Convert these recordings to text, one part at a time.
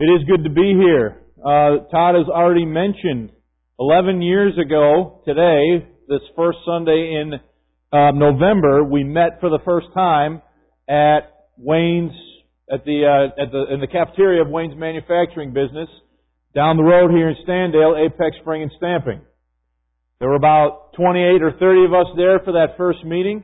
It is good to be here. Todd has already mentioned 11 years ago today, this first Sunday in November, we met for the first time at Wayne's in the cafeteria of Wayne's manufacturing business down the road here in Standale, Apex Spring and Stamping. There were about 28 or 30 of us there for that first meeting.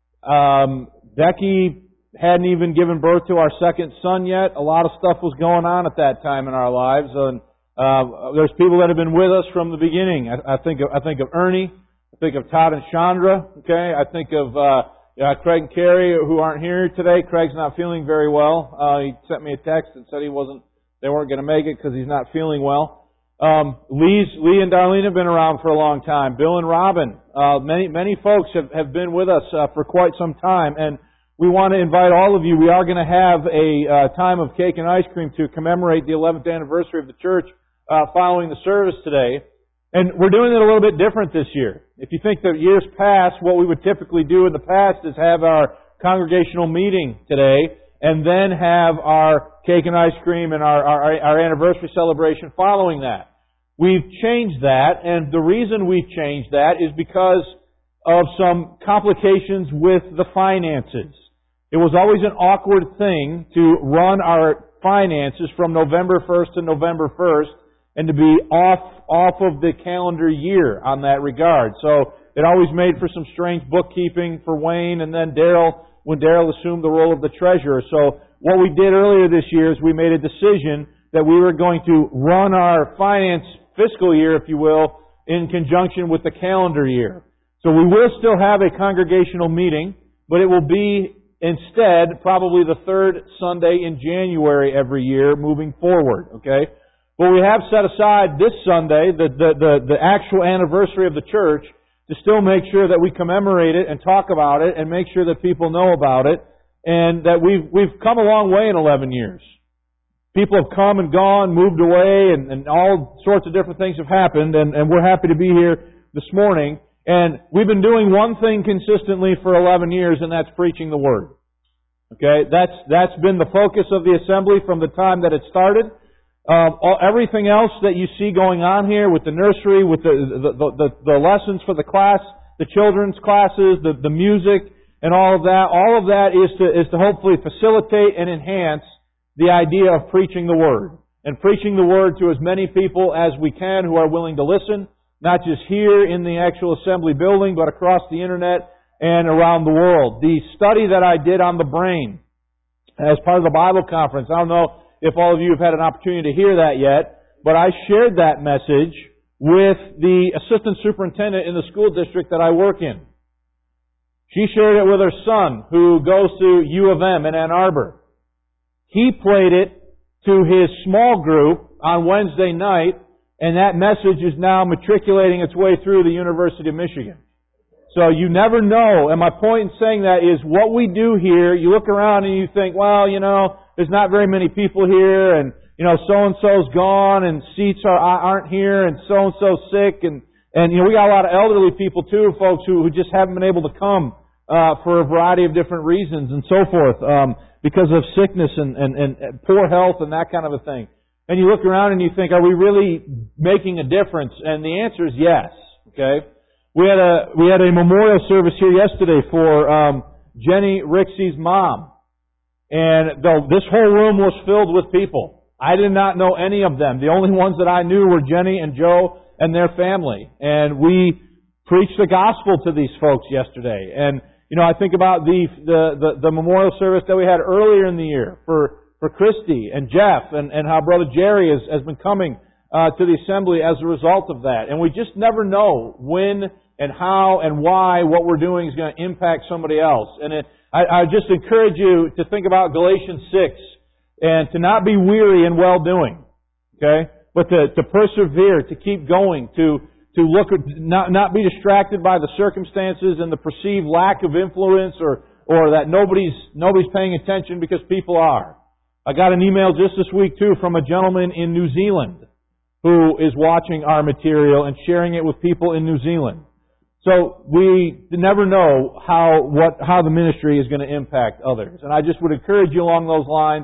Becky hadn't even given birth to our second son yet. A lot of stuff was going on at that time in our lives. And there's people that have been with us from the beginning. I think of Ernie. I think of Todd and Chandra. Okay, I think of Craig and Carrie, who aren't here today. Craig's not feeling very well. He sent me a text and said they weren't going to make it because he's not feeling well. Lee and Darlene have been around for a long time. Bill and Robin, many folks have been with us for quite some time, and we want to invite all of you. We are going to have a time of cake and ice cream to commemorate the 11th anniversary of the church following the service today. And we're doing it a little bit different this year. If you think that years past, what we would typically do in the past is have our congregational meeting today and then have our cake and ice cream and our anniversary celebration following that. We've changed that, and the reason we've changed that is because of some complications with the finances. It was always an awkward thing to run our finances from November 1st to November 1st and to be off of the calendar year on that regard. So it always made for some strange bookkeeping for Wayne and then Daryl when Daryl assumed the role of the treasurer. So what we did earlier this year is we made a decision that we were going to run our finance fiscal year, if you will, in conjunction with the calendar year. So we will still have a congregational meeting, but it will be instead probably the third Sunday in January every year moving forward, okay? But we have set aside this Sunday, the actual anniversary of the church, to still make sure that we commemorate it and talk about it and make sure that people know about it, and that we've come a long way in 11 years. People have come and gone, moved away, and all sorts of different things have happened, and we're happy to be here this morning. And we've been doing one thing consistently for 11 years, and that's preaching the Word. Okay? That's been the focus of the assembly from the time that it started. Everything else that you see going on here with the nursery, with the lessons for the class, the children's classes, the music, and all of that is to hopefully facilitate and enhance the idea of preaching the Word. And preaching the Word to as many people as we can who are willing to listen, not just here in the actual assembly building, but across the internet and around the world. The study that I did on the brain as part of the Bible conference, I don't know if all of you have had an opportunity to hear that yet, but I shared that message with the assistant superintendent in the school district that I work in. She shared it with her son, who goes to U of M in Ann Arbor. He played it to his small group on Wednesday night, and that message is now matriculating its way through the University of Michigan. So you never know, and my point in saying that is what we do here, you look around and you think, well, there's not very many people here, and, so-and-so's gone, and seats aren't here, and so-and-so's sick, and we got a lot of elderly people too, folks who just haven't been able to come for a variety of different reasons and so forth, because of sickness and poor health and that kind of a thing. And you look around and you think, are we really making a difference? And the answer is yes. Okay? We had a memorial service here yesterday for Jenny Rixey's mom. And this whole room was filled with people. I did not know any of them. The only ones that I knew were Jenny and Joe and their family. And we preached the gospel to these folks yesterday. And I think about the memorial service that we had earlier in the year for Christy and Jeff and how Brother Jerry has been coming to the assembly as a result of that. And we just never know when and how and why what we're doing is going to impact somebody else. And I just encourage you to think about Galatians 6 and to not be weary in well-doing. Okay? But to persevere, to keep going, to look at, not be distracted by the circumstances and the perceived lack of influence or that nobody's paying attention because people are. I got an email just this week too from a gentleman in New Zealand who is watching our material and sharing it with people in New Zealand. So we never know how the ministry is going to impact others. And I just would encourage you along those lines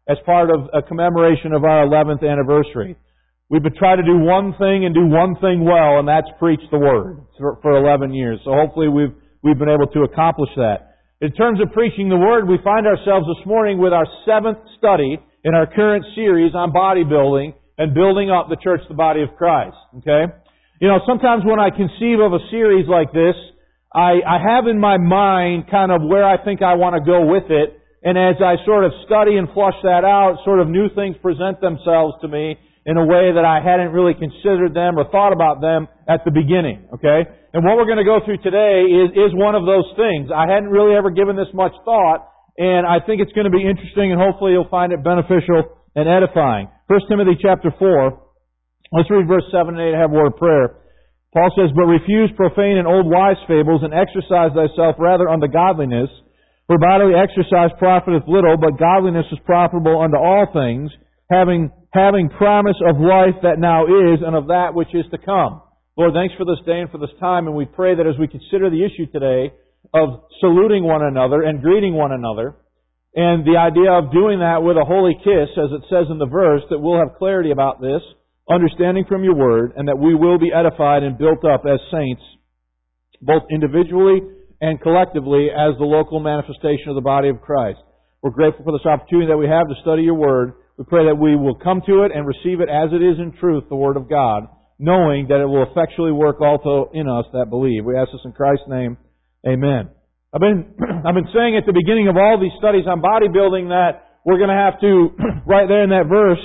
as part of a commemoration of our 11th anniversary. We've been trying to do one thing and do one thing well, and that's preach the Word for 11 years. So hopefully we've been able to accomplish that. In terms of preaching the Word, we find ourselves this morning with our 7th study in our current series on bodybuilding and building up the church, the body of Christ. Okay? You know, sometimes when I conceive of a series like this, I have in my mind kind of where I think I want to go with it, and as I sort of study and flush that out, sort of new things present themselves to me in a way that I hadn't really considered them or thought about them at the beginning. Okay? And what we're going to go through today is one of those things. I hadn't really ever given this much thought, and I think it's going to be interesting, and hopefully you'll find it beneficial and edifying. 1 Timothy chapter 4. Let's read verse 7 and 8 and have a word of prayer. Paul says, "But refuse profane and old wise fables, and exercise thyself rather unto godliness. For bodily exercise profiteth little, but godliness is profitable unto all things, having promise of life that now is, and of that which is to come." Lord, thanks for this day and for this time, and we pray that as we consider the issue today of saluting one another and greeting one another, and the idea of doing that with a holy kiss, as it says in the verse, that we'll have clarity about this, understanding from your Word, and that we will be edified and built up as saints, both individually and collectively as the local manifestation of the body of Christ. We're grateful for this opportunity that we have to study your Word. We pray that we will come to it and receive it as it is in truth, the Word of God, knowing that it will effectually work also in us that believe. We ask this in Christ's name. Amen. I've been saying at the beginning of all these studies on bodybuilding that we're going to have to, right there in that verse,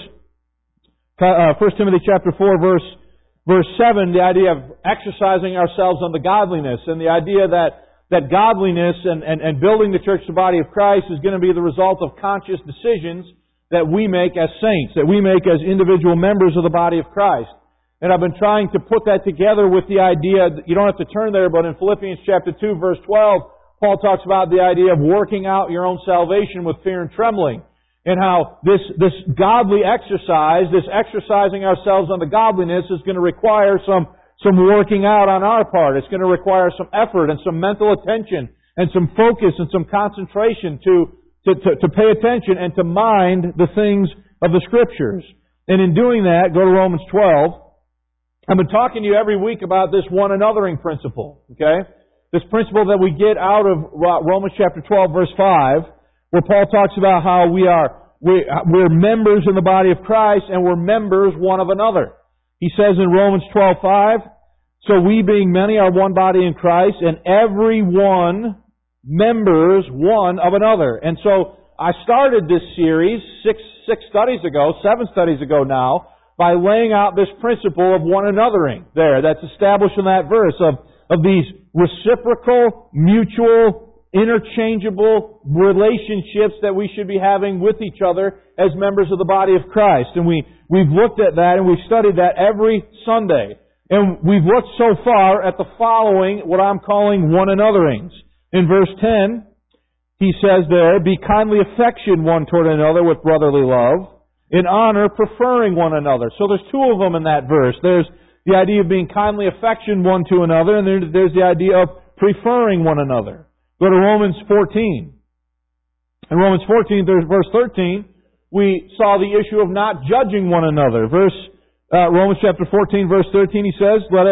1 Timothy chapter 4, verse 7, the idea of exercising ourselves unto godliness, and the idea that godliness and building the church, the body of Christ, is going to be the result of conscious decisions that we make as saints, that we make as individual members of the body of Christ. And I've been trying to put that together with the idea, you don't have to turn there, but in Philippians chapter 2, verse 12, Paul talks about the idea of working out your own salvation with fear and trembling. And how this godly exercise, this exercising ourselves unto godliness, is going to require some working out on our part. It's going to require some effort and some mental attention and some focus and some concentration to pay attention and to mind the things of the Scriptures. And in doing that, go to Romans 12. I've been talking to you every week about this one anothering principle. Okay? This principle that we get out of Romans chapter 12, verse 5, where Paul talks about how we're members in the body of Christ and we're members one of another. He says in Romans 12:5, "So we being many are one body in Christ, and every one members one of another." And so I started this series seven studies ago now, by laying out this principle of one anothering there that's established in that verse of these reciprocal, mutual, interchangeable relationships that we should be having with each other as members of the body of Christ. And we've looked at that and we've studied that every Sunday. And we've looked so far at the following, what I'm calling one anotherings. In verse 10, he says there, "Be kindly affection one toward another with brotherly love, in honor preferring one another." So there's two of them in that verse. There's the idea of being kindly affection one to another, and there's the idea of preferring one another. Go to Romans 14. In Romans 14, there's verse 13, we saw the issue of not judging one another. Romans chapter 14, verse 13, he says, Let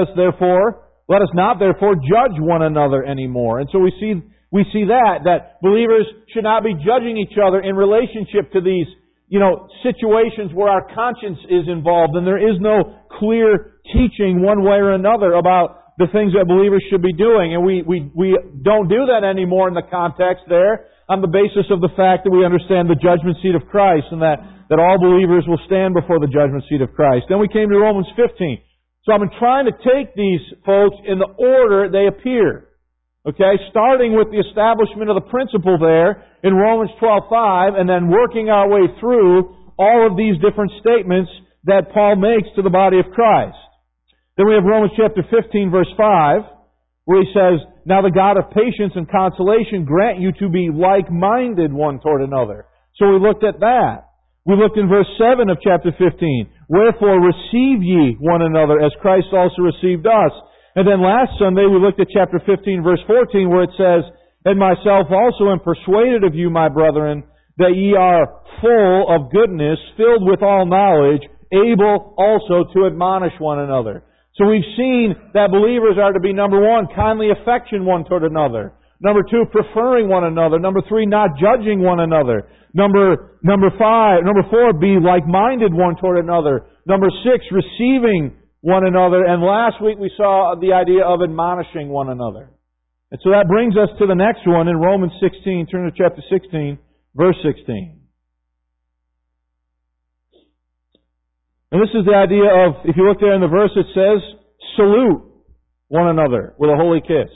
us not therefore judge one another anymore. And so we see that believers should not be judging each other in relationship to these, situations where our conscience is involved and there is no clear teaching one way or another about the things that believers should be doing. And we don't do that anymore in the context there on the basis of the fact that we understand the judgment seat of Christ and that all believers will stand before the judgment seat of Christ. Then we came to Romans 15. So I've been trying to take these folks in the order they appear. Okay, starting with the establishment of the principle there in Romans 12:5 and then working our way through all of these different statements that Paul makes to the body of Christ. Then we have Romans chapter 15, verse 5, where he says, "Now the God of patience and consolation grant you to be like-minded one toward another." So we looked at that. We looked in verse 7 of chapter 15. "Wherefore receive ye one another as Christ also received us." And then last Sunday we looked at chapter 15, verse 14, where it says, "And myself also am persuaded of you, my brethren, that ye are full of goodness, filled with all knowledge, able also to admonish one another. So we've seen that believers are to be, number one, kindly affection one toward another. Number two, preferring one another. Number three, not judging one another. Number four, be like-minded one toward another. Number six, receiving one another. And last week we saw the idea of admonishing one another. And so that brings us to the next one in Romans 16. Turn to chapter 16, verse 16. And this is the idea of, if you look there in the verse, it says, salute one another with a holy kiss.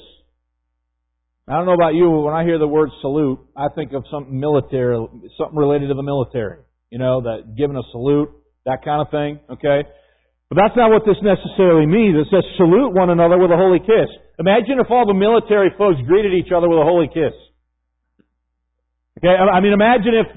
I don't know about you, but when I hear the word salute, I think of something military, something related to the military. You know, that giving a salute, that kind of thing, okay? But that's not what this necessarily means. It says salute one another with a holy kiss. Imagine if all the military folks greeted each other with a holy kiss. Okay, I mean, imagine if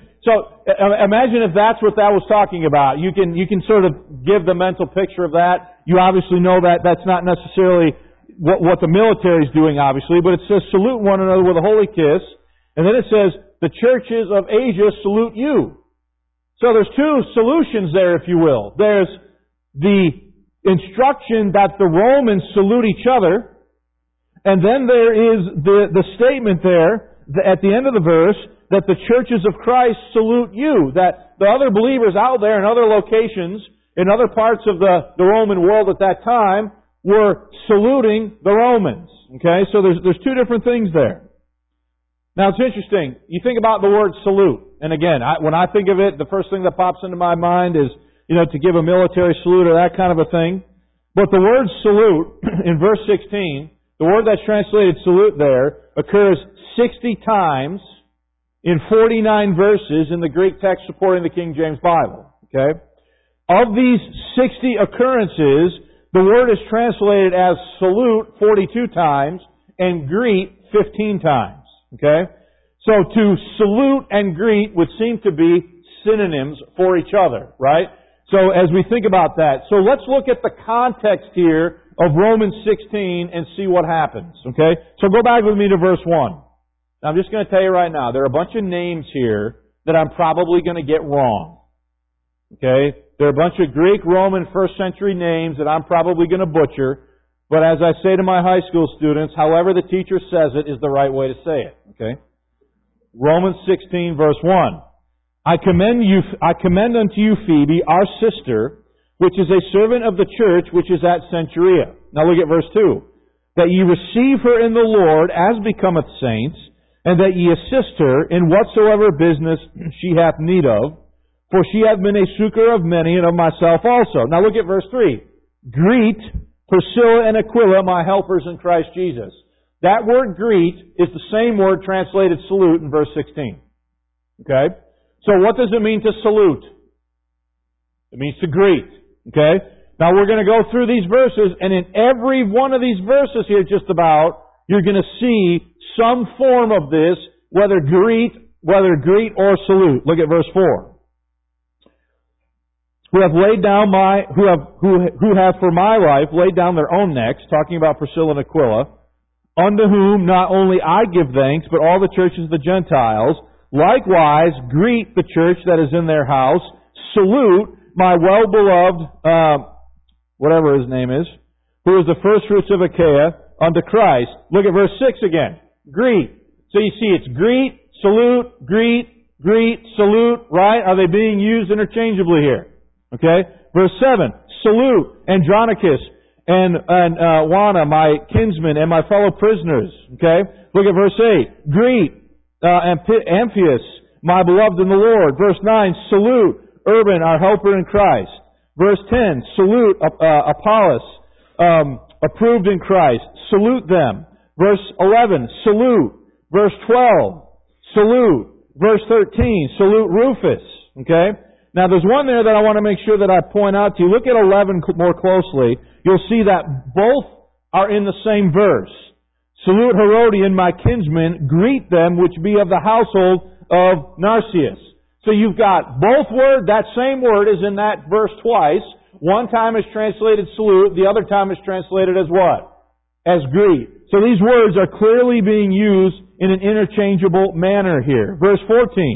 that's what that was talking about. You can sort of give the mental picture of that. You obviously know that that's not necessarily what the military is doing, obviously, but it says salute one another with a holy kiss, and then it says the churches of Asia salute you. So there's two solutions there, if you will. There's the instruction that the Romans salute each other, and then there is the statement there at the end of the verse that the churches of Christ salute you, that the other believers out there in other locations, in other parts of the Roman world at that time, were saluting the Romans. Okay, so there's two different things there. Now it's interesting. You think about the word salute, and again, when I think of it, the first thing that pops into my mind is, to give a military salute or that kind of a thing. But the word salute in verse 16, the word that's translated salute there, occurs 60 times in 49 verses in the Greek text supporting the King James Bible. Okay? Of these 60 occurrences, the word is translated as salute 42 times and greet 15 times. Okay? So to salute and greet would seem to be synonyms for each other, right? So as we think about that, so let's look at the context here of Romans 16 and see what happens. Okay? So go back with me to verse 1. Now I'm just going to tell you right now, there are a bunch of names here that I'm probably going to get wrong. Okay? There are a bunch of Greek, Roman, first century names that I'm probably going to butcher. But as I say to my high school students, however the teacher says it is the right way to say it. Okay? Romans 16 verse 1. I commend unto you Phoebe, our sister, which is a servant of the church which is at Cenchrea. Now look at verse 2. That ye receive her in the Lord as becometh saints, and that ye assist her in whatsoever business she hath need of, for she hath been a succor of many and of myself also. Now look at verse 3. Greet Priscilla and Aquila, my helpers in Christ Jesus. That word greet is the same word translated salute in verse 16. Okay? So what does it mean to salute? It means to greet. Okay? Now we're going to go through these verses, and in every one of these verses here just about, you're going to see some form of this, whether greet or salute. Look at verse 4. Who have for my life laid down their own necks, talking about Priscilla and Aquila, unto whom not only I give thanks, but all the churches of the Gentiles. Likewise, greet the church that is in their house. Salute my well-beloved, whatever his name is, who is the first fruits of Achaia, unto Christ. Look at verse 6 again. Greet. So you see it's greet, salute, salute, right? Are they being used interchangeably here? Okay? Verse 7. Salute Andronicus and Juana, my kinsmen and my fellow prisoners. Okay? Look at verse 8. Greet Amphias, my beloved in the Lord. Verse 9. Salute Urban, our helper in Christ. Verse 10. Salute Apollos, approved in Christ. Salute them. Verse 11. Salute. Verse 12. Salute. Verse 13. Salute Rufus. Okay? Now there's one there that I want to make sure that I point out to you. Look at 11 more closely. You'll see that both are in the same verse. Salute Herodian, my kinsmen. Greet them which be of the household of Narcissus. So you've got both words. That same word is in that verse twice. One time is translated salute. The other time is translated as what? As greet. So these words are clearly being used in an interchangeable manner here. Verse 14.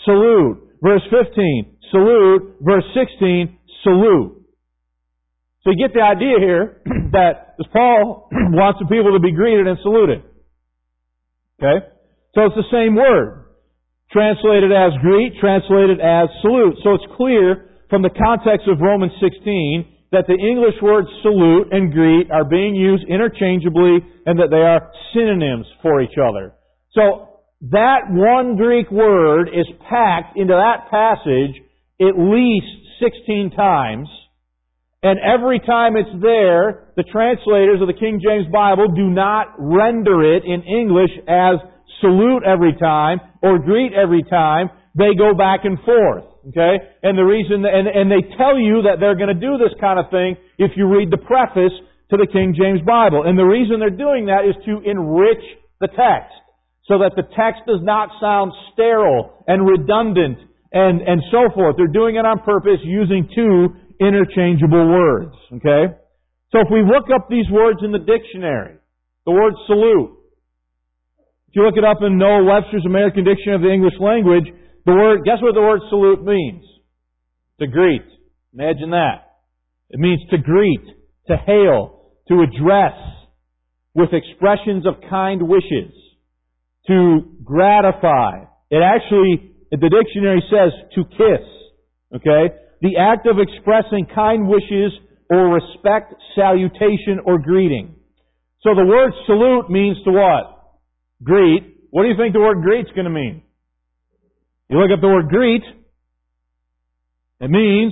salute. Verse 15, salute. Verse 16, salute. So you get the idea here that Paul wants the people to be greeted and saluted. Okay? So it's the same word. Translated as greet, translated as salute. So it's clear from the context of Romans 16 that the English words salute and greet are being used interchangeably and that they are synonyms for each other. So that one Greek word is packed into that passage at least 16 times. And every time it's there, the translators of the King James Bible do not render it in English as salute every time or greet every time. They go back and forth. Okay? And the reason, and they tell you that they're going to do this kind of thing if you read the preface to the King James Bible. And the reason they're doing that is to enrich the text so that the text does not sound sterile and redundant and so forth. They're doing it on purpose using two interchangeable words. Okay? So if we look up these words in the dictionary, the word salute, if you look it up in Noah Webster's American Dictionary of the English Language, guess what the word salute means? To greet. Imagine that. It means to greet, to hail, to address with expressions of kind wishes, to gratify. It actually, the dictionary says to kiss. Okay? The act of expressing kind wishes or respect, salutation, or greeting. So the word salute means to what? Greet. What do you think the word greet's going to mean? You look up the word greet, it means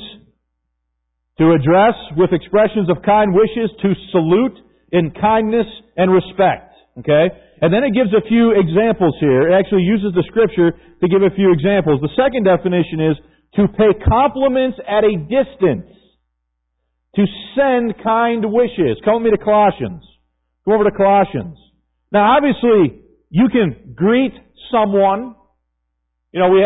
to address with expressions of kind wishes, to salute in kindness and respect. Okay? And then it gives a few examples here. It actually uses the Scripture to give a few examples. The second definition is to pay compliments at a distance. To send kind wishes. Come with me to Colossians. Go over to Colossians. Now obviously, you can greet someone. You know, we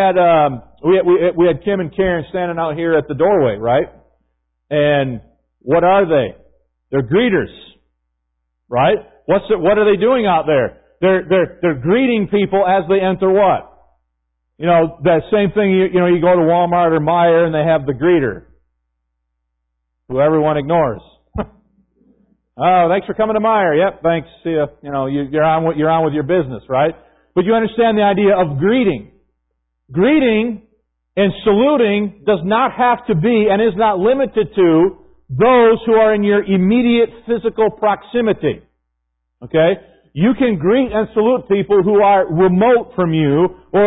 had Kim and Karen standing out here at the doorway, right? And what are they? They're greeters. Right? What are they doing out there? They're greeting people as they enter what? You know, that same thing, you go to Walmart or Meijer and they have the greeter, who everyone ignores. Oh, thanks for coming to Meijer. Yep, thanks. See ya. You know, you're on with your business, right? But you understand the idea of greeting. Greeting and saluting does not have to be and is not limited to those who are in your immediate physical proximity. Okay? You can greet and salute people who are remote from you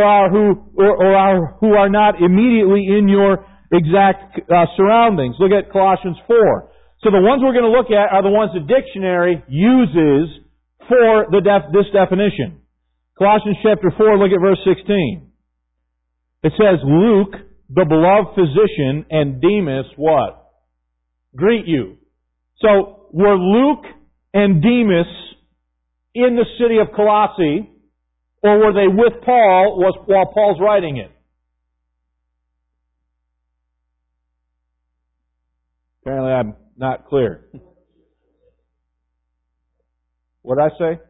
or who are not immediately in your exact surroundings. Look at Colossians 4. So the ones we're going to look at are the ones the dictionary uses for this definition. Colossians chapter 4, look at verse 16. It says, Luke, the beloved physician, and Demas, what? Greet you. So were Luke and Demas in the city of Colossae, or were they with Paul while Paul's writing it? Apparently I'm not clear. What did I say?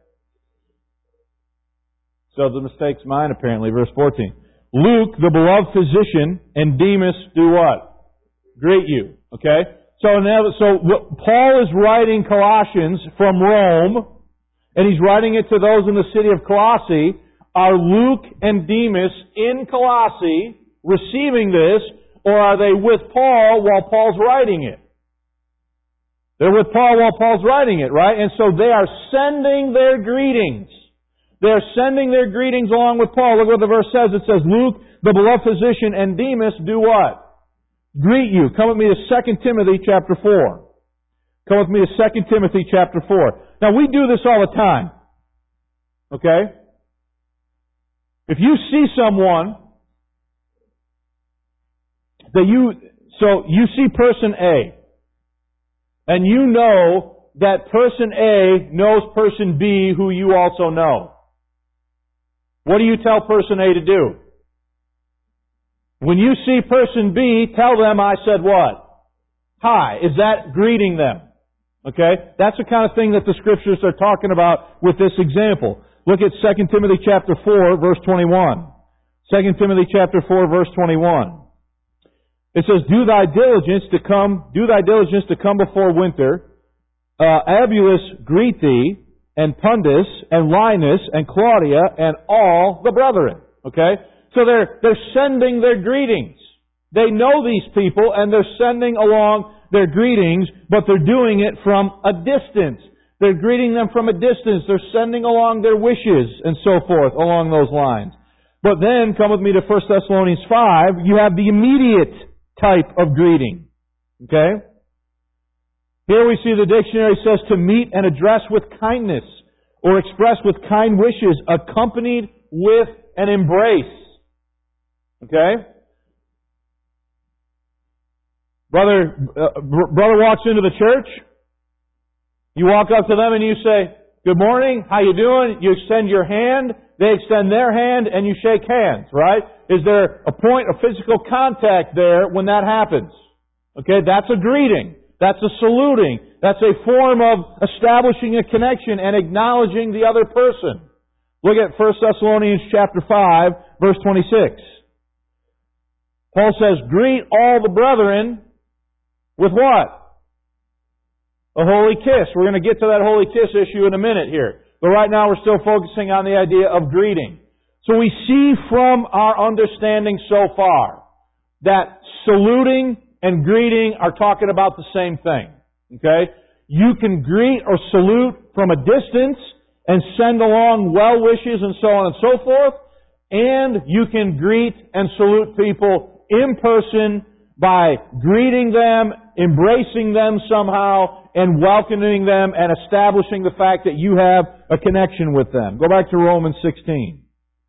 So the mistake's mine apparently. Verse 14. Luke, the beloved physician, and Demas do what? Greet you. Okay? So Paul is writing Colossians from Rome, and he's writing it to those in the city of Colossae. Are Luke and Demas in Colossae receiving this, or are they with Paul while Paul's writing it? They're with Paul while Paul's writing it, right? And so they are sending their greetings. They're sending their greetings along with Paul. Look what the verse says. It says, Luke, the beloved physician, and Demas do what? Greet you. Come with me to 2 Timothy chapter 4. Come with me to 2 Timothy chapter 4. Now we do this all the time. Okay? If you see someone you see person A, and you know that person A knows person B who you also know. What do you tell person A to do? When you see person B, tell them I said what? Hi. Is that greeting them? Okay? That's the kind of thing that the Scriptures are talking about with this example. Look at 2 Timothy chapter 4, verse 21. 2 Timothy chapter 4, verse 21. It says, do thy diligence to come before winter. Abulus greet thee, and Pundus, and Linus, and Claudia, and all the brethren. Okay? So they're sending their greetings. They know these people, and they're sending along their greetings, but they're doing it from a distance. They're greeting them from a distance. They're sending along their wishes, and so forth, along those lines. But then, come with me to 1 Thessalonians 5, you have the immediate type of greeting. Okay? Here we see the dictionary says to meet and address with kindness, or express with kind wishes, accompanied with an embrace. Okay? Brother walks into the church. You walk up to them and you say, good morning, how you doing? You extend your hand, they extend their hand, and you shake hands, right? Is there a point of physical contact there when that happens? Okay, that's a greeting. That's a saluting. That's a form of establishing a connection and acknowledging the other person. Look at 1 Thessalonians chapter 5, verse 26. Paul says, greet all the brethren with what? A holy kiss. We're going to get to that holy kiss issue in a minute here. But right now we're still focusing on the idea of greeting. So we see from our understanding so far that saluting and greeting are talking about the same thing. Okay? You can greet or salute from a distance and send along well wishes and so on and so forth. And you can greet and salute people in person by greeting them, embracing them somehow, and welcoming them and establishing the fact that you have a connection with them. Go back to Romans 16.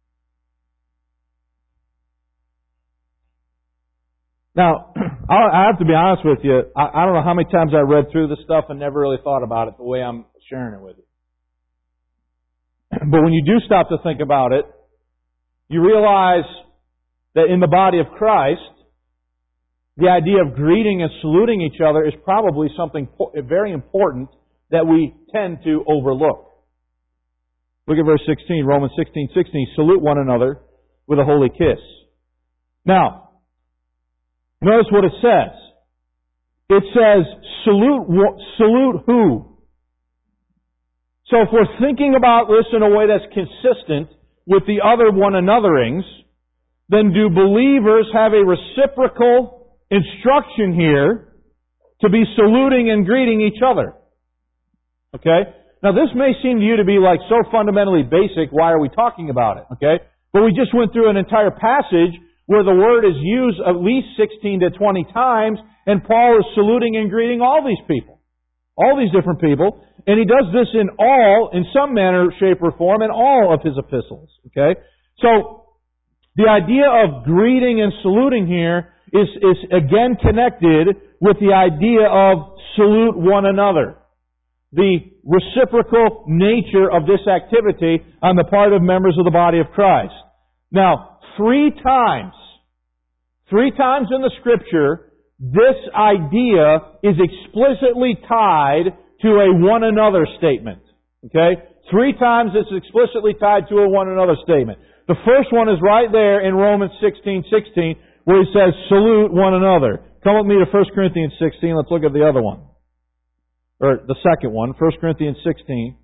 Now, I have to be honest with you, I don't know how many times I read through this stuff and never really thought about it the way I'm sharing it with you. But when you do stop to think about it, you realize that in the body of Christ, the idea of greeting and saluting each other is probably something very important that we tend to overlook. Look at verse 16, Romans 16:16. Salute one another with a holy kiss. Now, notice what it says. It says, salute who? So if we're thinking about this in a way that's consistent with the other one anotherings, then do believers have a reciprocal instruction here to be saluting and greeting each other? Okay? Now this may seem to you to be like so fundamentally basic, why are we talking about it? Okay? But we just went through an entire passage where the word is used at least 16 to 20 times, and Paul is saluting and greeting all these people. All these different people. And he does this in some manner, shape, or form, in all of his epistles. Okay? So, the idea of greeting and saluting here is again connected with the idea of salute one another. The reciprocal nature of this activity on the part of members of the body of Christ. Now, three times in the Scripture, this idea is explicitly tied to a one another statement. Okay? 3 times it's explicitly tied to a one another statement. The first one is right there in Romans 16:16, where he says, salute one another. Come with me to 1 Corinthians 16. Let's look at the other one. Or the second one, 1 Corinthians 16.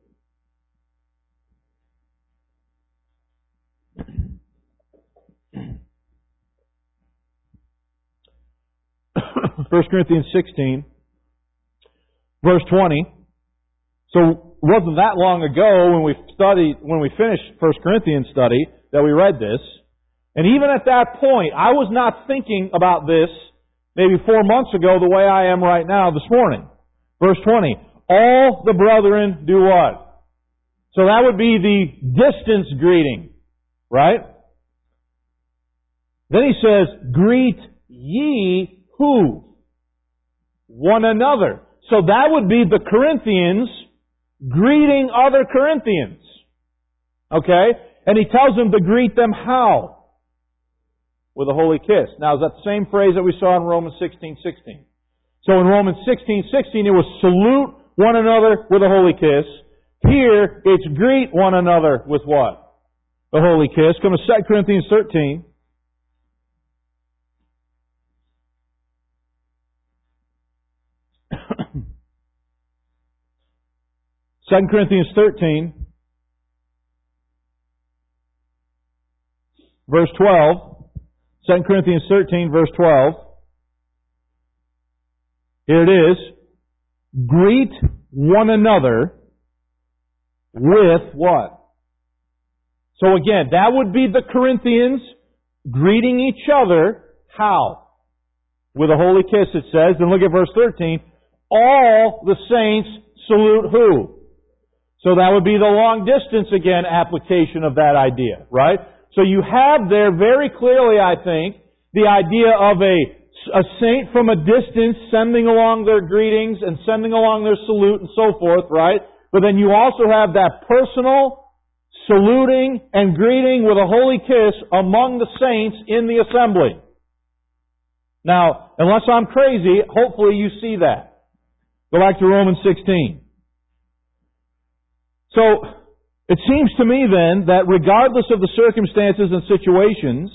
First Corinthians 16, verse 20. So it wasn't that long ago when we finished 1 Corinthians study that we read this. And even at that point, I was not thinking about this maybe 4 months ago the way I am right now this morning. Verse 20. All the brethren do what? So that would be the distance greeting. Right? Then he says, greet ye who? One another. So that would be the Corinthians greeting other Corinthians. Okay? And he tells them to greet them how? With a holy kiss. Now, is that the same phrase that we saw in Romans 16:16? So in Romans 16:16, it was salute one another with a holy kiss. Here, it's greet one another with what? the holy kiss. Come to 2 Corinthians 13. Second Corinthians 13, verse 12. 2 Corinthians 13, verse 12. Here it is. Greet one another with what? So again, that would be the Corinthians greeting each other. How? With a holy kiss, it says. Then look at verse 13. All the saints salute who? So that would be the long distance, again, application of that idea, right? So you have there very clearly, I think, the idea of a saint from a distance sending along their greetings and sending along their salute and so forth, right? But then you also have that personal saluting and greeting with a holy kiss among the saints in the assembly. Now, unless I'm crazy, hopefully you see that. Go back to Romans 16. So, it seems to me then that regardless of the circumstances and situations,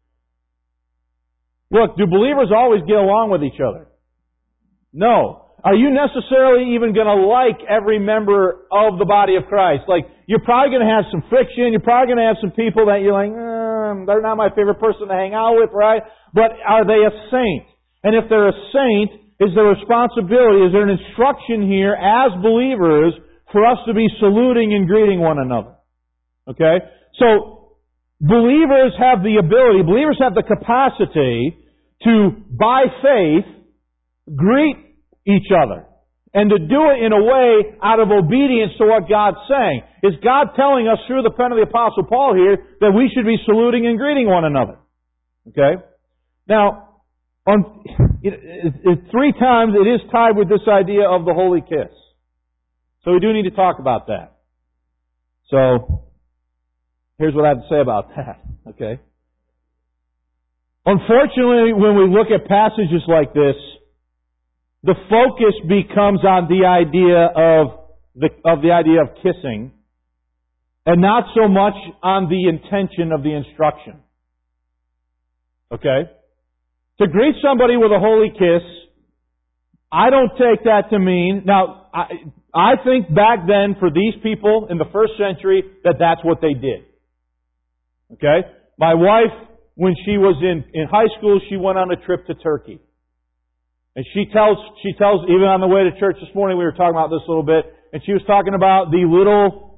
look, do believers always get along with each other? No. Are you necessarily even going to like every member of the body of Christ? Like, you're probably going to have some friction, you're probably going to have some people that you're like, they're not my favorite person to hang out with, right? But are they a saint? And if they're a saint, is there responsibility, is there an instruction here as believers for us to be saluting and greeting one another? Okay? So, believers have the ability, believers have the capacity to, by faith, greet each other. And to do it in a way out of obedience to what God's saying. Is God telling us through the pen of the Apostle Paul here that we should be saluting and greeting one another? Okay? Now, three times it is tied with this idea of the holy kiss. So we do need to talk about that. So, here's what I have to say about that. Okay? Unfortunately, when we look at passages like this, the focus becomes on the idea of kissing, and not so much on the intention of the instruction. Okay? To greet somebody with a holy kiss, I don't take that to mean, now, I think back then for these people in the first century that that's what they did. Okay? My wife, when she was in high school, she went on a trip to Turkey. And she tells, even on the way to church this morning, we were talking about this a little bit, and she was talking about the little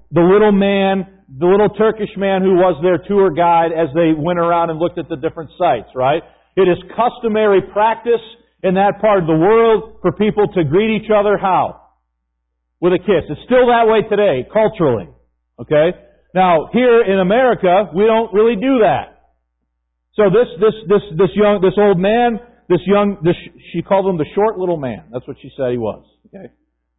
Turkish man who was their tour guide as they went around and looked at the different sites, right? It is customary practice in that part of the world for people to greet each other how? With a kiss. It's still that way today, culturally. Okay? Now, here in America, we don't really do that. So this old man, she called him the short little man. That's what she said he was. Okay?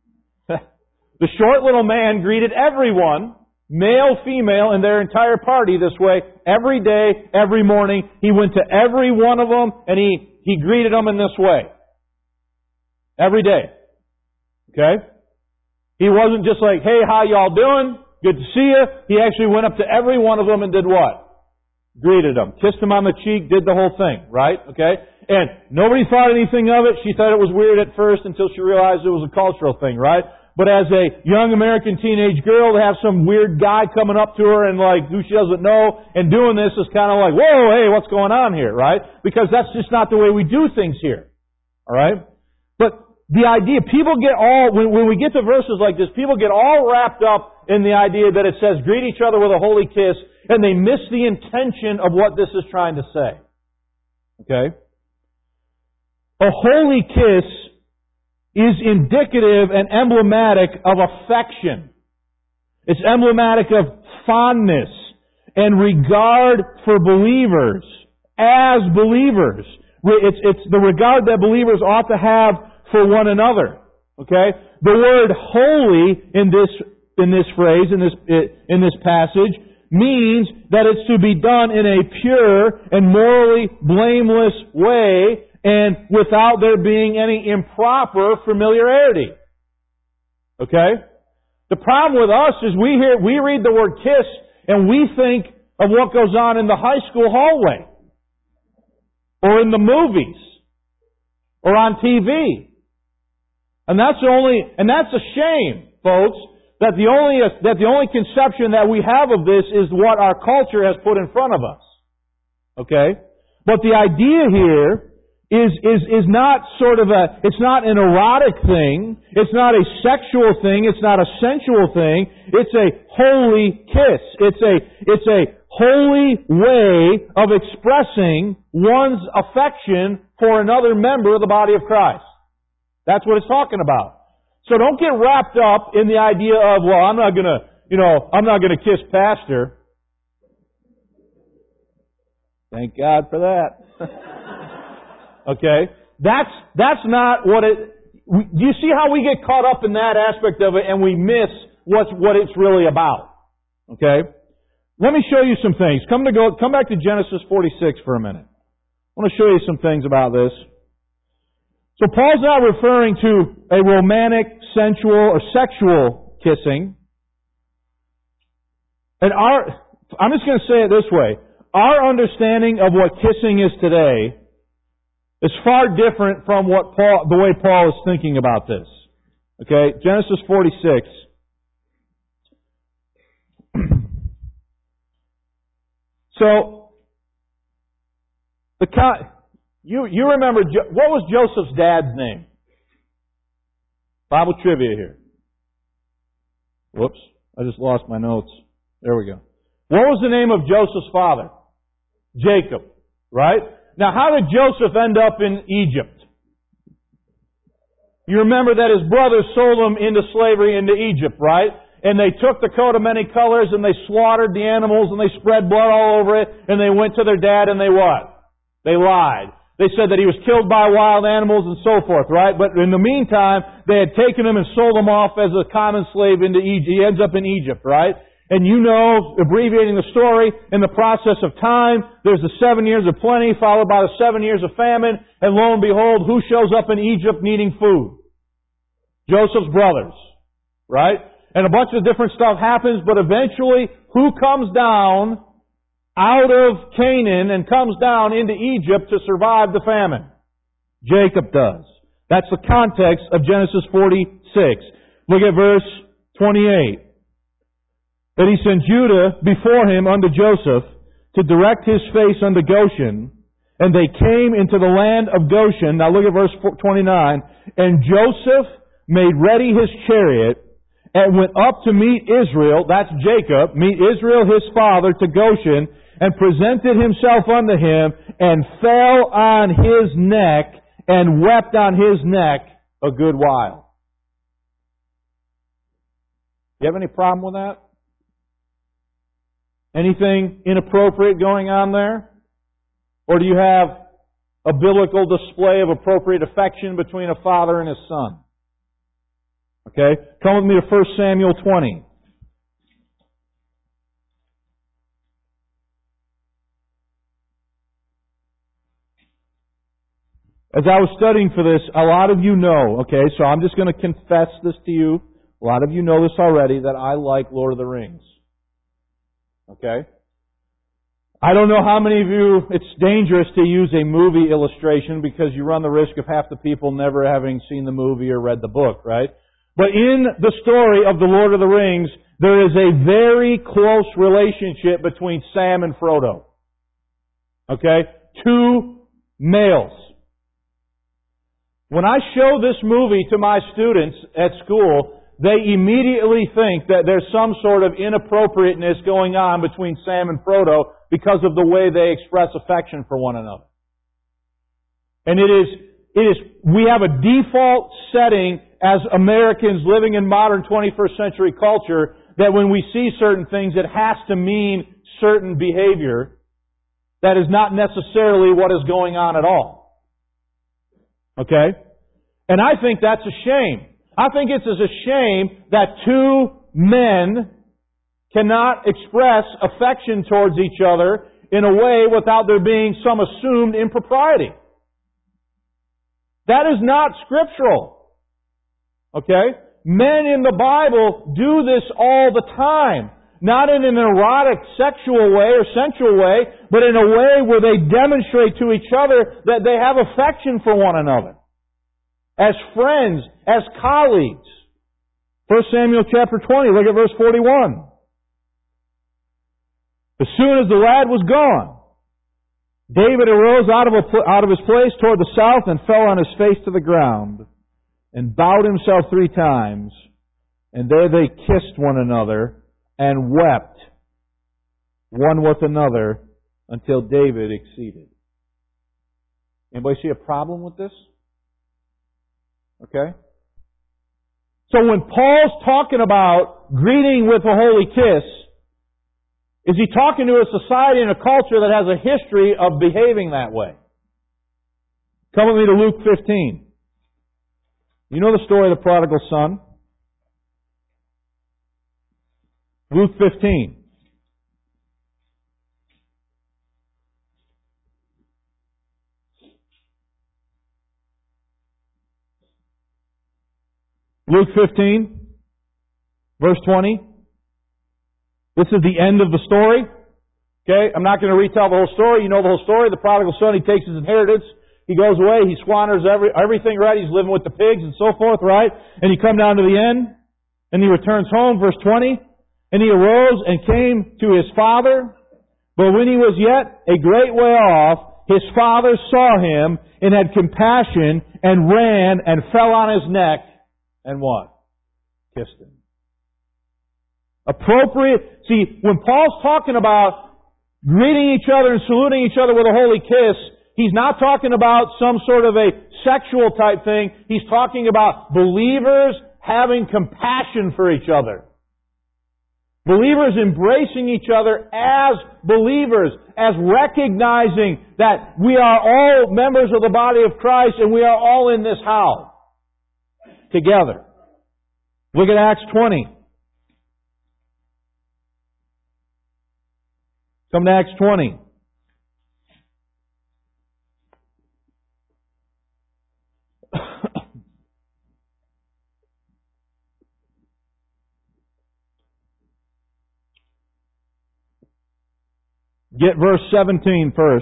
The short little man greeted everyone, male, female, and their entire party this way, every day, every morning. He went to every one of them, and he greeted them in this way. Every day. Okay? He wasn't just like, hey, how y'all doing? Good to see you. He actually went up to every one of them and did what? Greeted them. Kissed them on the cheek, did the whole thing, right? Okay? And nobody thought anything of it. She thought it was weird at first until she realized it was a cultural thing, right? But as a young American teenage girl to have some weird guy coming up to her and like who she doesn't know and doing this is kind of like, whoa, hey, what's going on here, right? Because that's just not the way we do things here. Alright? But the idea, people get all, when we get to verses like this, people get all wrapped up in the idea that it says greet each other with a holy kiss, and they miss the intention of what this is trying to say. Okay? A holy kiss is indicative and emblematic of affection. It's emblematic of fondness and regard for believers as believers. It's the regard that believers ought to have for one another. Okay? The word holy in this phrase, in this passage, means that it's to be done in a pure and morally blameless way and without there being any improper familiarity. Okay? The problem with us is we read the word kiss and we think of what goes on in the high school hallway, or in the movies, or on TV. And that's a shame, folks, that the only conception that we have of this is what our culture has put in front of us. Okay? But the idea here is not it's not an erotic thing, it's not a sexual thing, it's not a sensual thing, it's a holy kiss. It's a holy way of expressing one's affection for another member of the body of Christ. That's what it's talking about. So don't get wrapped up in the idea of, well, I'm not gonna kiss Pastor. Thank God for that. Okay? That's not what it... Do you see how we get caught up in that aspect of it and we miss what it's really about? Okay? Let me show you some things. Come back to Genesis 46 for a minute. I want to show you some things about this. So Paul's not referring to a romantic, sensual, or sexual kissing. And I'm just going to say it this way. Our understanding of what kissing is today is far different from the way Paul is thinking about this. Okay? Genesis 46. So, you remember, what was Joseph's dad's name? Bible trivia here. Whoops, I just lost my notes. There we go. What was the name of Joseph's father? Jacob, right? Now, how did Joseph end up in Egypt? You remember that his brothers sold him into slavery into Egypt, right? And they took the coat of many colors and they slaughtered the animals and they spread blood all over it and they went to their dad and they what? They lied. They said that he was killed by wild animals and so forth, right? But in the meantime, they had taken him and sold him off as a common slave into Egypt. He ends up in Egypt, right? And you know, abbreviating the story, in the process of time, there's the 7 years of plenty followed by the 7 years of famine. And lo and behold, who shows up in Egypt needing food? Joseph's brothers, right? And a bunch of different stuff happens, but eventually, who comes down out of Canaan and comes down into Egypt to survive the famine? Jacob does. That's the context of Genesis 46. Look at verse 28. That he sent Judah before him unto Joseph to direct his face unto Goshen, and they came into the land of Goshen. Now look at verse 29. And Joseph made ready his chariot and went up to meet Israel, that's Jacob, meet Israel his father to Goshen, and presented himself unto him, and fell on his neck, and wept on his neck a good while. You have any problem with that? Anything inappropriate going on there? Or do you have a biblical display of appropriate affection between a father and his son? Okay? Come with me to 1 Samuel 20. As I was studying for this, a lot of you know, okay, so I'm just going to confess this to you. A lot of you know this already, that I like Lord of the Rings. Okay? I don't know how many of you, it's dangerous to use a movie illustration because you run the risk of half the people never having seen the movie or read the book, right? But in the story of the Lord of the Rings, there is a very close relationship between Sam and Frodo. Okay? Two males. When I show this movie to my students at school, they immediately think that there's some sort of inappropriateness going on between Sam and Frodo because of the way they express affection for one another. And we have a default setting as Americans living in modern 21st century culture that when we see certain things, it has to mean certain behavior that is not necessarily what is going on at all. Okay? And I think that's a shame. I think it's a shame that two men cannot express affection towards each other in a way without there being some assumed impropriety. That is not scriptural. Okay? Men in the Bible do this all the time. not in an erotic, sexual way or sensual way, but in a way where they demonstrate to each other that they have affection for one another. As friends, as colleagues. 1 Samuel chapter 20, look at verse 41. As soon as the lad was gone, David arose out of his place toward the south and fell on his face to the ground and bowed himself 3 times. And there they kissed one another and wept one with another until David exceeded. Anybody see a problem with this? Okay? So when Paul's talking about greeting with a holy kiss, is he talking to a society and a culture that has a history of behaving that way? Come with me to Luke 15. You know the story of the prodigal son? Luke 15. Luke 15, verse 20. This is the end of the story. Okay, I'm not going to retell the whole story. You know the whole story. The prodigal son, he takes his inheritance. He goes away. He squanders everything, right? He's living with the pigs and so forth, right? And he come down to the end, and he returns home, verse 20. And he arose and came to his father. But when he was yet a great way off, his father saw him and had compassion and ran and fell on his neck and what? Kissed him. Appropriate. See, when Paul's talking about greeting each other and saluting each other with a holy kiss, he's not talking about some sort of a sexual type thing. He's talking about believers having compassion for each other. Believers embracing each other as believers, as recognizing that we are all members of the body of Christ and we are all in this house together. Look at Acts 20. Come to Acts 20. Get verse 17 first.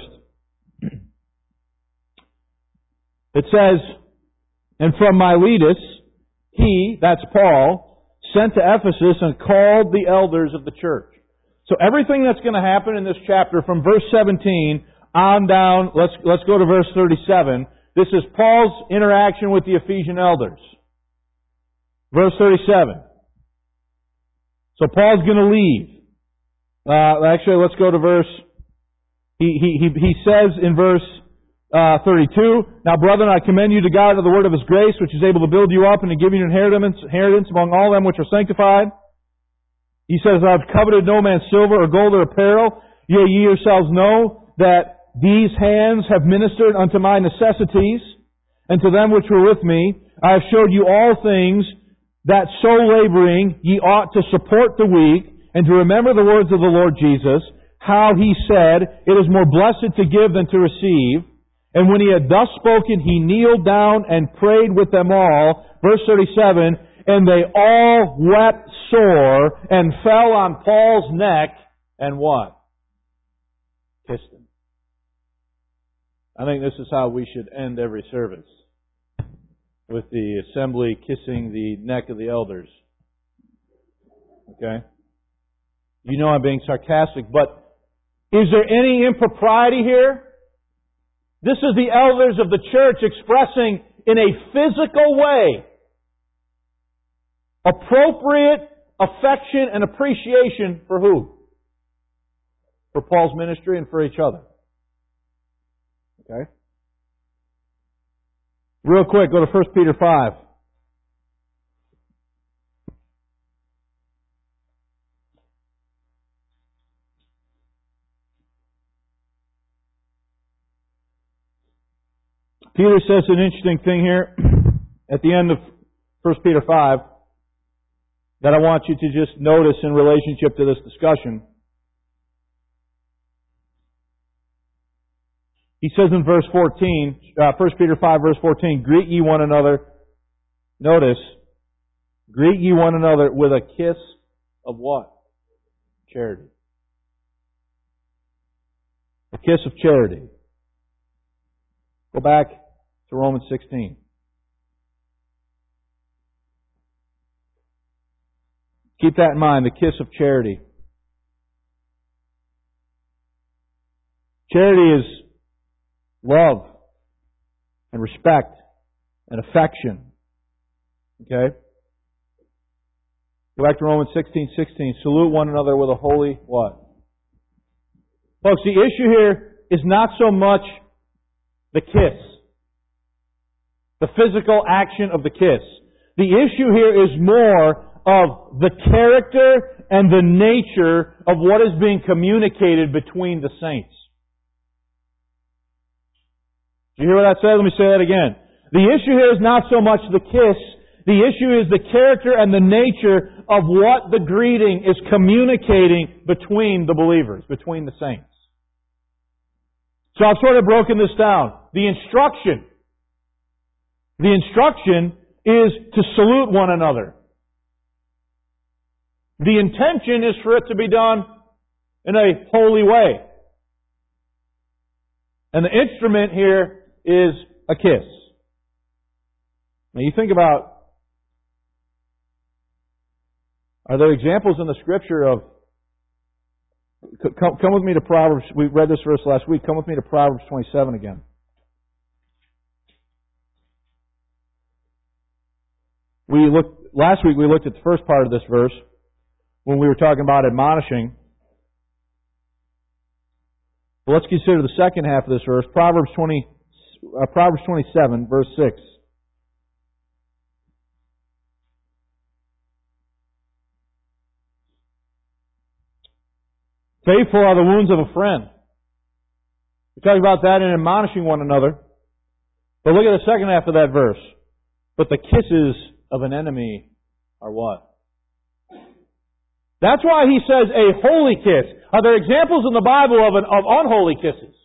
It says, and from Miletus, he, that's Paul, sent to Ephesus and called the elders of the church. So everything that's going to happen in this chapter from verse 17 on down, let's go to verse 37. This is Paul's interaction with the Ephesian elders. Verse 37. So Paul's going to leave. Actually, let's go to verse. He says in verse 32, now brethren, I commend you to God of the word of His grace, which is able to build you up and to give you an inheritance among all them which are sanctified. He says, I've coveted no man's silver or gold or apparel. Yea, ye yourselves know that these hands have ministered unto my necessities, and to them which were with me. I have showed you all things, that so laboring ye ought to support the weak, and to remember the words of the Lord Jesus, how He said, it is more blessed to give than to receive. And when He had thus spoken, He kneeled down and prayed with them all. Verse 37, and they all wept sore and fell on Paul's neck and what? Kissed him. I think this is how we should end every service. With the assembly kissing the neck of the elders. Okay? You know I'm being sarcastic, but is there any impropriety here? This is the elders of the church expressing in a physical way appropriate affection and appreciation for who? For Paul's ministry and for each other. Okay? Real quick, go to 1 Peter 5. Peter says an interesting thing here at the end of 1 Peter 5 that I want you to just notice in relationship to this discussion. He says in verse 14, 1 Peter 5 verse 14, greet ye one another. Notice, greet ye one another with a kiss of what? Charity. The kiss of charity. Go back to Romans 16. Keep that in mind, the kiss of charity. Charity is love and respect and affection. Okay? Go back to Romans 16:16. Salute one another with a holy what? Folks, the issue here is not so much the kiss, the physical action of the kiss. The issue here is more of the character and the nature of what is being communicated between the saints. Did you hear what I said? Let me say that again. The issue here is not so much the kiss. The issue is the character and the nature of what the greeting is communicating between the believers, between the saints. So I've sort of broken this down. The instruction is to salute one another. The intention is for it to be done in a holy way. And the instrument here is a kiss. Now you think about, are there examples in the Scripture of, come with me to Proverbs, we read this verse last week, come with me to Proverbs 27 again. Last week we looked at the first part of this verse when we were talking about admonishing. But let's consider the second half of this verse, Proverbs 27, verse 6. Faithful are the wounds of a friend. We're talking about that in admonishing one another. But look at the second half of that verse. But the kisses of an enemy are what? That's why he says a holy kiss. Are there examples in the Bible of unholy kisses?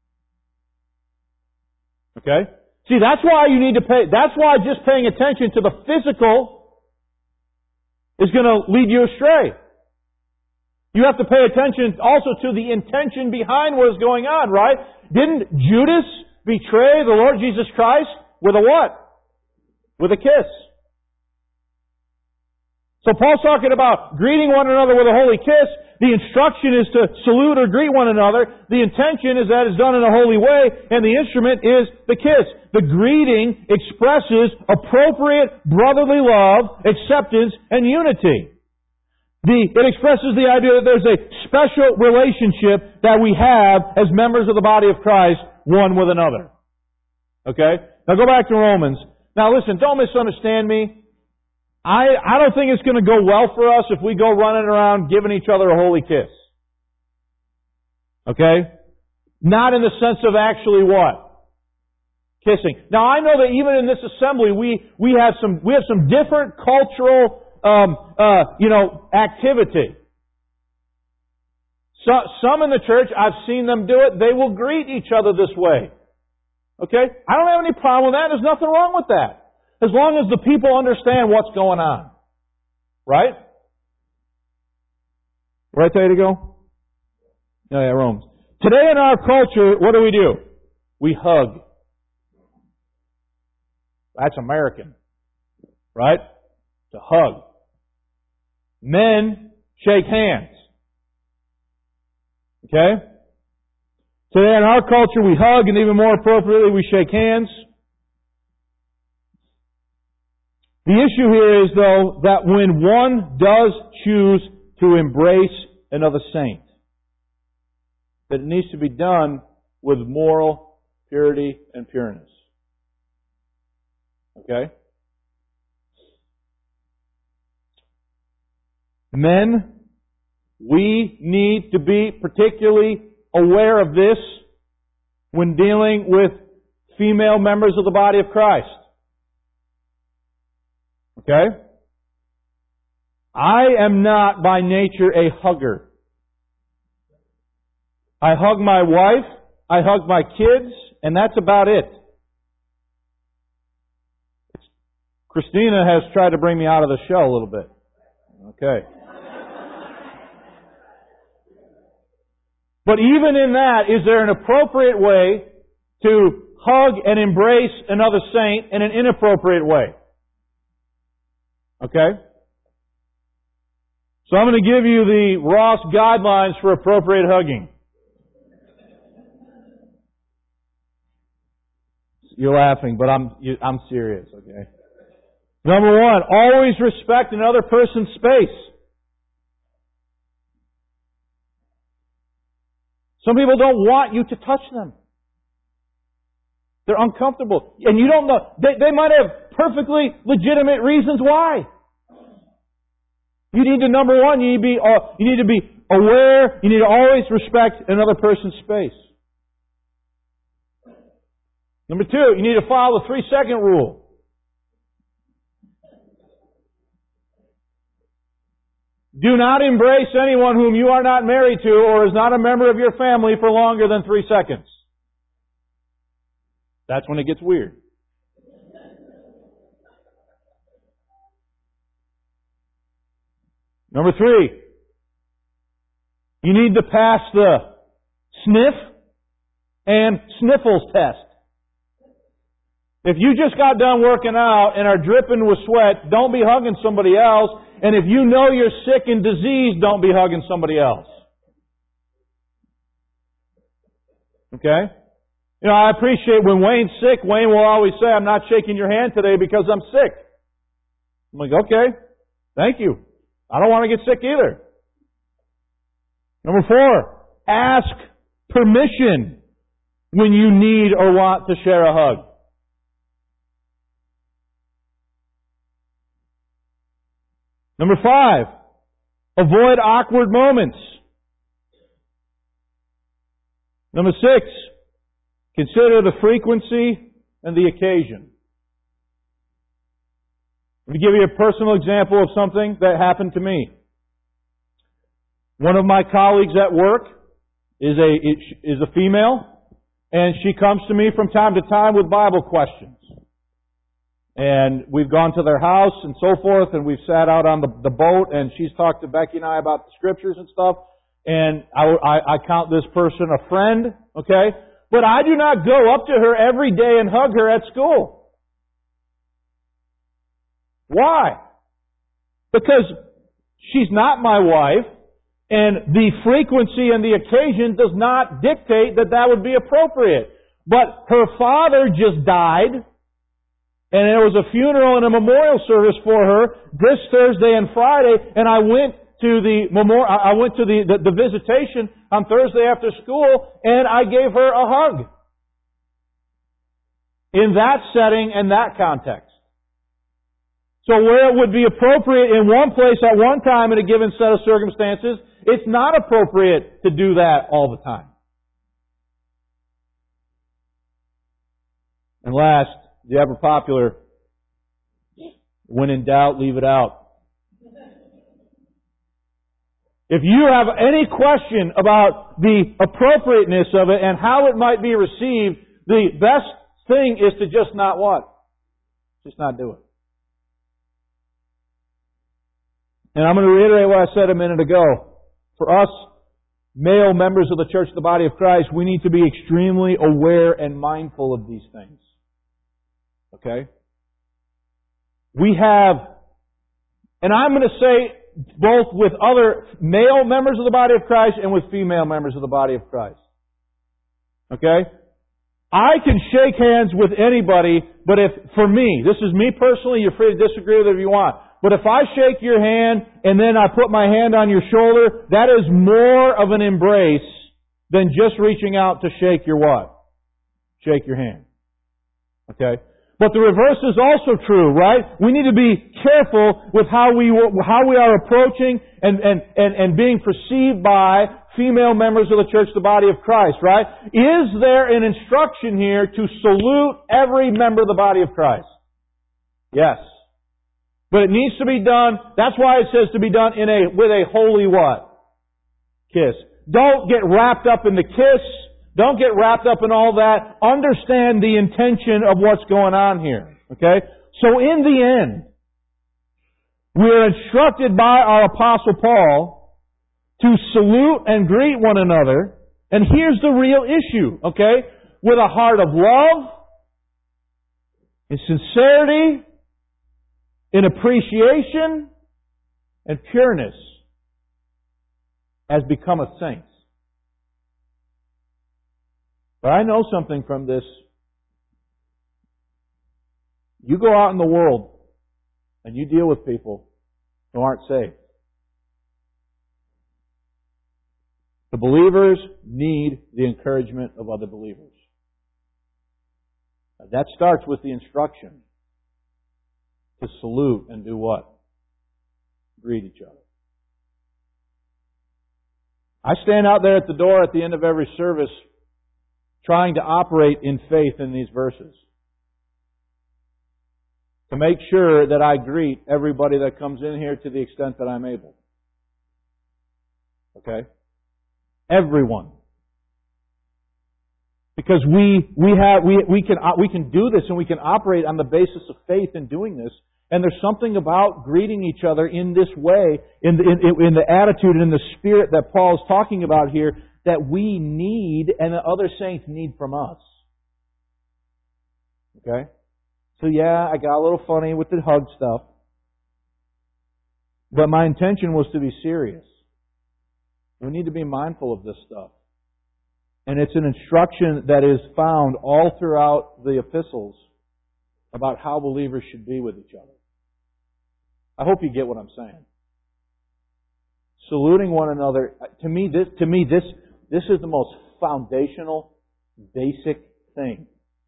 Okay? See, that's why you need to that's why just paying attention to the physical is going to lead you astray. You have to pay attention also to the intention behind what is going on, right? Didn't Judas betray the Lord Jesus Christ with a what? With a kiss. So Paul's talking about greeting one another with a holy kiss. The instruction is to salute or greet one another. The intention is that it's done in a holy way, and the instrument is the kiss. The greeting expresses appropriate brotherly love, acceptance, and unity. It expresses the idea that there's a special relationship that we have as members of the body of Christ, one with another. Okay? Now go back to Romans. Now listen, don't misunderstand me. I don't think it's going to go well for us if we go running around giving each other a holy kiss. Okay? Not in the sense of actually what? Kissing. Now I know that even in this assembly we have some different cultural activity. So, some in the church, I've seen them do it, they will greet each other this way. Okay? I don't have any problem with that. There's nothing wrong with that. As long as the people understand what's going on. Right? Where I tell you to go? Yeah, Romans. Today in our culture, what do? We hug. That's American. Right? To hug. Men shake hands. Okay? Today in our culture we hug, and even more appropriately we shake hands. The issue here is, though, that when one does choose to embrace another saint, that it needs to be done with moral purity and pureness. Okay? Men, we need to be particularly aware of this when dealing with female members of the body of Christ. Okay? I am not by nature a hugger. I hug my wife, I hug my kids, and that's about it. Christina has tried to bring me out of the shell a little bit. Okay. But even in that, is there an appropriate way to hug and embrace another saint in an inappropriate way? Okay? So I'm going to give you the Ross guidelines for appropriate hugging. You're laughing, but I'm serious, okay? Number one, always respect another person's space. Some people don't want you to touch them. They're uncomfortable. And you don't know. They might have perfectly legitimate reasons why. You need to, number one, you need to be aware. You need to always respect another person's space. Number two, you need to follow the 3-second rule. Do not embrace anyone whom you are not married to or is not a member of your family for longer than 3 seconds. That's when it gets weird. Number 3, you need to pass the sniff and sniffles test. If you just got done working out and are dripping with sweat, don't be hugging somebody else. And if you know you're sick and diseased, don't be hugging somebody else. Okay? You know, I appreciate when Wayne's sick, Wayne will always say, I'm not shaking your hand today because I'm sick. I'm like, okay, thank you. I don't want to get sick either. Number 4, ask permission when you need or want to share a hug. Number 5, avoid awkward moments. Number 6, consider the frequency and the occasion. Let me give you a personal example of something that happened to me. One of my colleagues at work is a female, and she comes to me from time to time with Bible questions. And we've gone to their house and so forth, and we've sat out on the boat, and she's talked to Becky and I about the Scriptures and stuff. And I count this person a friend, okay? But I do not go up to her every day and hug her at school. Why? Because she's not my wife, and the frequency and the occasion does not dictate that that would be appropriate. But her father just died, and there was a funeral and a memorial service for her this Thursday and Friday, and I went to the visitation on Thursday after school, and I gave her a hug. In that setting and that context. So where it would be appropriate in one place at one time in a given set of circumstances, it's not appropriate to do that all the time. And last, the ever popular, when in doubt, leave it out. If you have any question about the appropriateness of it and how it might be received, the best thing is to just not what? Just not do it. And I'm going to reiterate what I said a minute ago. For us, male members of the church, the body of Christ, we need to be extremely aware and mindful of these things. Okay? We have, and I'm going to say both with other male members of the body of Christ and with female members of the body of Christ. Okay? I can shake hands with anybody, but for me, this is me personally, you're free to disagree with it if you want. But if I shake your hand and then I put my hand on your shoulder, that is more of an embrace than just reaching out to shake your what? Shake your hand. Okay? But the reverse is also true, right? We need to be careful with how we are approaching and being perceived by female members of the church, the body of Christ, right? Is there an instruction here to salute every member of the body of Christ? Yes. But it needs to be done, that's why it says to be done with a holy what? Kiss. Don't get wrapped up in the kiss. Don't get wrapped up in all that. Understand the intention of what's going on here. Okay? So in the end, we're instructed by our Apostle Paul to salute and greet one another And here's the real issue, okay? With a heart of love, in sincerity, in appreciation, and pureness, has become a saint. But I know something from this. You go out in the world and you deal with people who aren't saved. The believers need the encouragement of other believers. That starts with the instruction to salute and do what? Greet each other. I stand out there at the door at the end of every service trying to operate in faith in these verses. To make sure that I greet everybody that comes in here to the extent that I'm able. Okay? Everyone. Because we can do this and we can operate on the basis of faith in doing this. And there's something about greeting each other in this way, in the attitude and in the spirit that Paul is talking about here, that we need and the other saints need from us. Okay? So yeah, I got a little funny with the hug stuff. But my intention was to be serious. We need to be mindful of this stuff. And it's an instruction that is found all throughout the epistles about how believers should be with each other. I hope you get what I'm saying. Saluting one another, to me this is the most foundational, basic thing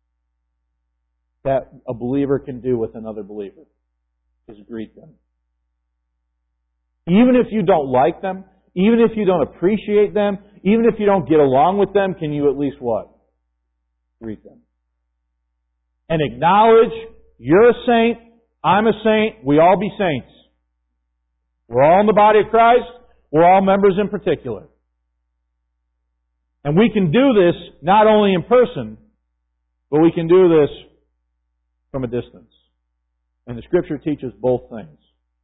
that a believer can do with another believer, is greet them. Even if you don't like them, even if you don't appreciate them, even if you don't get along with them, can you at least what? Greet them. And acknowledge you're a saint, I'm a saint, we all be saints. We're all in the body of Christ, we're all members in particular. And we can do this not only in person, but we can do this from a distance. And the Scripture teaches both things.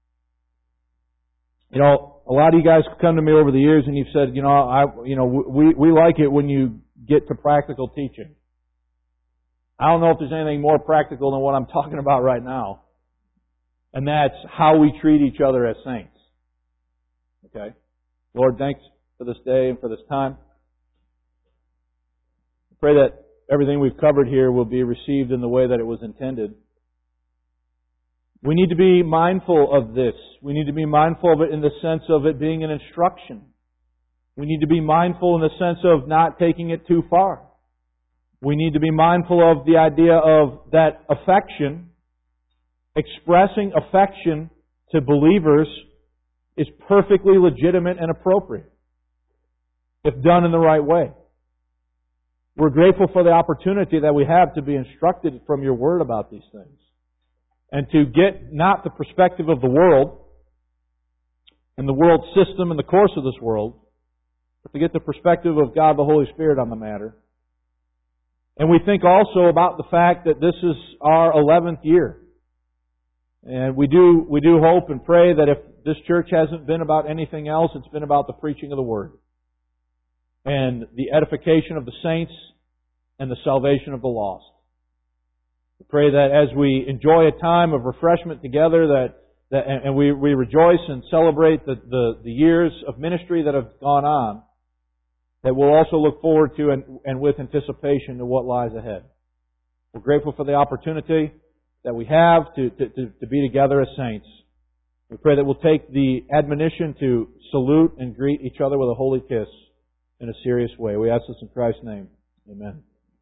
You know, a lot of you guys come to me over the years and you've said, we like it when you get to practical teaching. I don't know if there's anything more practical than what I'm talking about right now. And that's how we treat each other as saints. Okay? Lord, thanks for this day and for this time. I pray that everything we've covered here will be received in the way that it was intended. We need to be mindful of this. We need to be mindful of it in the sense of it being an instruction. We need to be mindful in the sense of not taking it too far. We need to be mindful of the idea of that affection, expressing affection to believers is perfectly legitimate and appropriate if done in the right way. We're grateful for the opportunity that we have to be instructed from your Word about these things. And to get not the perspective of the world and the world system and the course of this world, but to get the perspective of God the Holy Spirit on the matter. And we think also about the fact that this is our 11th year. And we do hope and pray that if this church hasn't been about anything else, it's been about the preaching of the Word. And the edification of the saints and the salvation of the lost. We pray that as we enjoy a time of refreshment together, and we rejoice and celebrate the years of ministry that have gone on, that we'll also look forward to and with anticipation to what lies ahead. We're grateful for the opportunity that we have to be together as saints. We pray that we'll take the admonition to salute and greet each other with a holy kiss in a serious way. We ask this in Christ's name. Amen.